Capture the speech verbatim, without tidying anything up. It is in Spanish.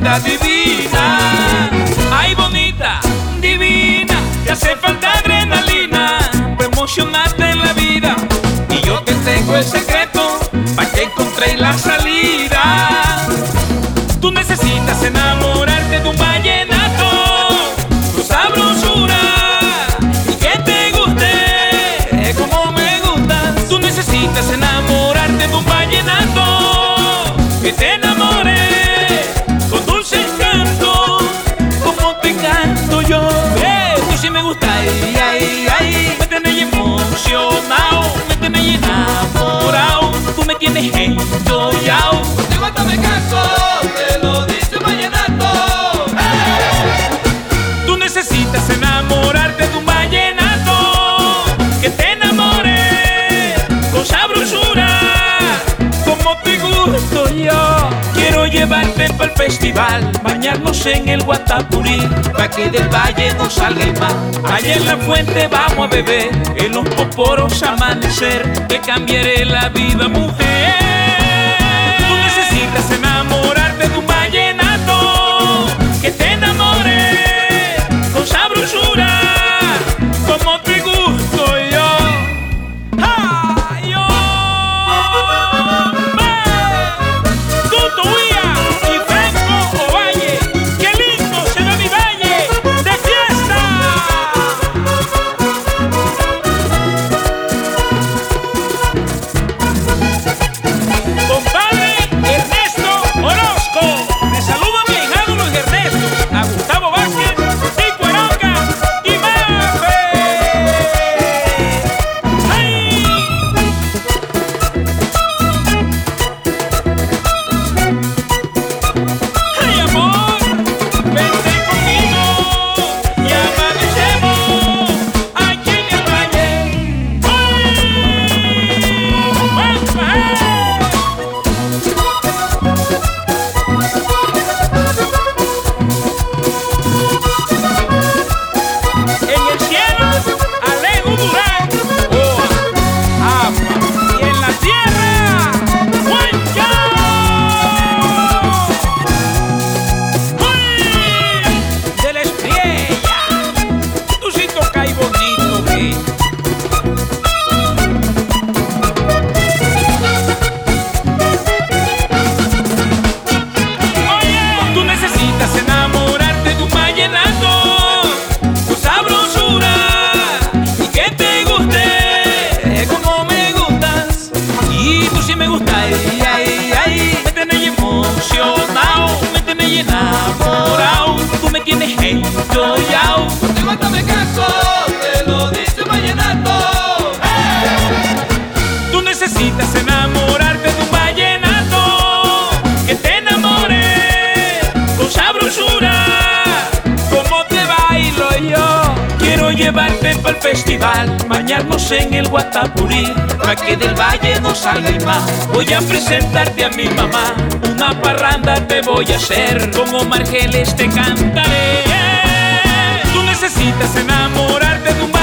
bonita, divina. Ay, bonita, divina, te hace falta adrenalina para emocionarte en la vida. Y yo te tengo el secreto para que encontréis la salida. Tú necesitas enamorarte de un vallenato con sabrosura y que te guste como me gustas. Tú necesitas enamorarte de un vallenato que te enamore con dulce encanto como te canto yo. Eh, tú sí me gusta, ay, ay, ay, me tenés emocionado, me tenés enamorado, tú me tienes enjollado. Contigo hasta me caso, te lo dice un vallenato. ¡Hey! Tú necesitas enamorarte de un vallenato que te enamore con sabrosura como te gusto yo. Quiero llevarte para el festival, bañarnos en el Guatapurí, pa' que del valle no salga el mar. Allá en la fuente vamos a beber, en los poporos amanecer, te cambiaré la vida, mujer. Tú necesitas enamorarte de un vallenato que te enamore con sabrosura como te gusto yo. ¡Ah, yo! Tuto, Huía y Franco Ovalle, qué lindo se ve mi valle de fiesta. Compadre Ernesto Orozco, me saludo a mi ahijado Luis Ernesto, a Gustavo Vázquez, Tico Aroca y Mafe. ¡Ay! ¡Ay, amor! Vente conmigo y amanecemos aquí en el valle. ¡Ay! ¡Vamos! En el cielo, Alejo Durán, Oa, Apa, y en la tierra, Huanca. ¡Uy! De la estrella, tú sí tocas bonito, ¿qué? Oye, tú necesitas enamorarte de un vallenato con sabrosura y que te guste como me gustas. Y tú sí me gustas, ay, ay, ay, me tenés emocionado, me tenés enamorado, tú me tienes enjollado. Contigo hasta me caso, te lo dice un vallenato. ¡Hey! Tú necesitas enamorarte de un vallenato que te enamore con sabrosura como te bailo yo. Quiero llevarte para el festival, bañarnos en el Guatapurí, pa' que del valle no salga el mar. Voy a presentarte a mi mamá, una parranda te voy a hacer, con Omar Geles te cantaré. Tú necesitas enamorarte de un